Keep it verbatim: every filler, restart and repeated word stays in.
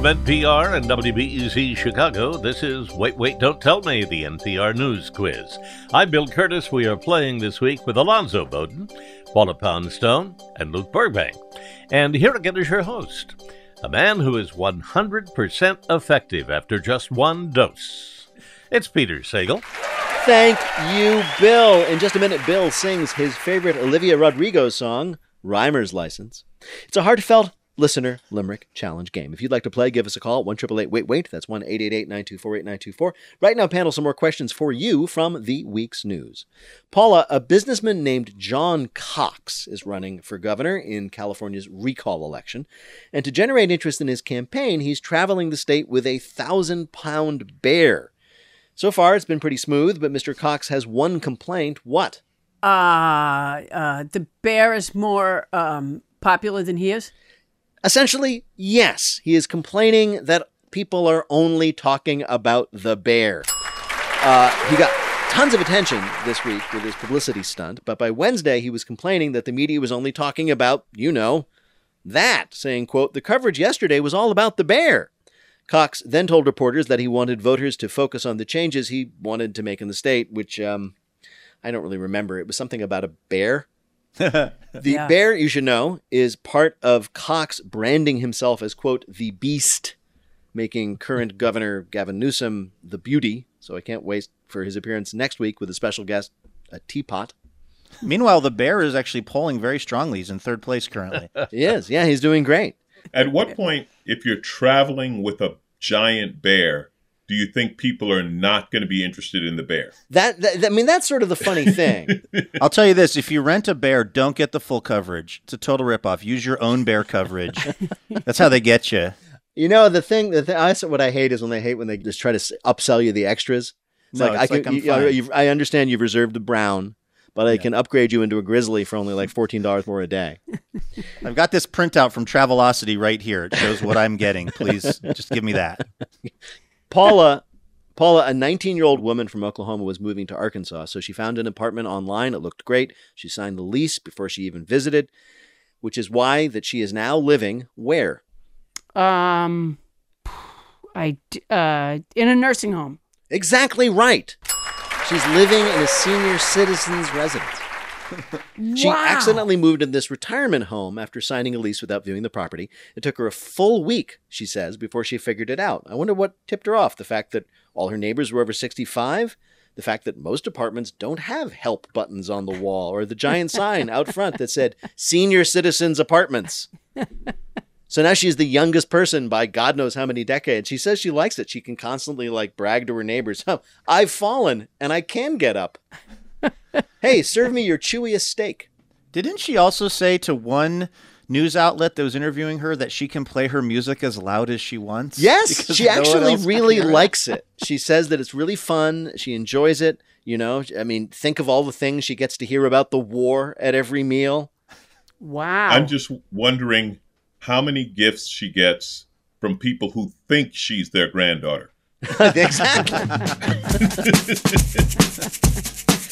From N P R and W B E Z Chicago, this is Wait, Wait, Don't Tell Me, the N P R News Quiz. I'm Bill Curtis. We are playing this week with Alonzo Bowden, Paula Poundstone, and Luke Burbank. And here again is your host, a man who is one hundred percent effective after just one dose. It's Peter Sagal. Thank you, Bill. In just a minute, Bill sings his favorite Olivia Rodrigo song, Rhymer's License. It's a heartfelt listener limerick challenge game. If you'd like to play, give us a call at one eight eight eight wait wait. That's one eight eight eight nine two four eight nine two four. Right now, panel, some more questions for you from the week's news. Paula, a businessman named John Cox is running for governor in California's recall election. And to generate interest in his campaign, he's traveling the state with a thousand-pound bear. So far, it's been pretty smooth, but Mister Cox has one complaint. What? Uh, uh, the bear is more um, popular than he is? Essentially, yes. He is complaining that people are only talking about the bear. Uh, he got tons of attention this week with his publicity stunt, but by Wednesday he was complaining that the media was only talking about, you know, that, saying, quote, the coverage yesterday was all about the bear. Cox then told reporters that he wanted voters to focus on the changes he wanted to make in the state, which um, I don't really remember. It was something about a bear. The yeah. bear, you should know, is part of Cox branding himself as, quote, the beast, making current Governor Gavin Newsom the beauty. So I can't wait for his appearance next week with a special guest, a teapot. Meanwhile, the bear is actually polling very strongly. He's in third place currently. He is. Yeah, he's doing great. At what point, if you're traveling with a giant bear, do you think people are not going to be interested in the bear? That, that I mean, that's sort of the funny thing. I'll tell you this. If you rent a bear, don't get the full coverage. It's a total ripoff. Use your own bear coverage. That's how they get you. You know, the thing, the thing I, what I hate is when they hate when they just try to upsell you the extras. It's no, like, it's I, like can, I'm you, know, fine. you've, I understand you've reserved the brown, but I yeah. can upgrade you into a grizzly for only like fourteen dollars more a day. I've got this printout from Travelocity right here. It shows what I'm getting. Please just give me that. Paula, Paula, a nineteen-year-old woman from Oklahoma was moving to Arkansas, so she found an apartment online. It looked great. She signed the lease before she even visited, which is why that she is now living where? Um, I, uh, in a nursing home. Exactly right. She's living in a senior citizen's residence. She Wow. accidentally moved in this retirement home after signing a lease without viewing the property. It took her a full week, she says, before she figured it out. I wonder what tipped her off. The fact that all her neighbors were over sixty-five? The fact that most apartments don't have help buttons on the wall or the giant sign out front that said Senior Citizens Apartments. So now she's the youngest person by God knows how many decades. She says she likes it. She can constantly like brag to her neighbors, oh, I've fallen and I can get up. Hey, serve me your chewiest steak. Didn't she also say to one news outlet that was interviewing her that she can play her music as loud as she wants? Yes, Because she no one actually else really can hear it? likes it. She says that it's really fun. She enjoys it. You know, I mean, think of all the things she gets to hear about the war at every meal. Wow. I'm just wondering how many gifts she gets from people who think she's their granddaughter. Exactly.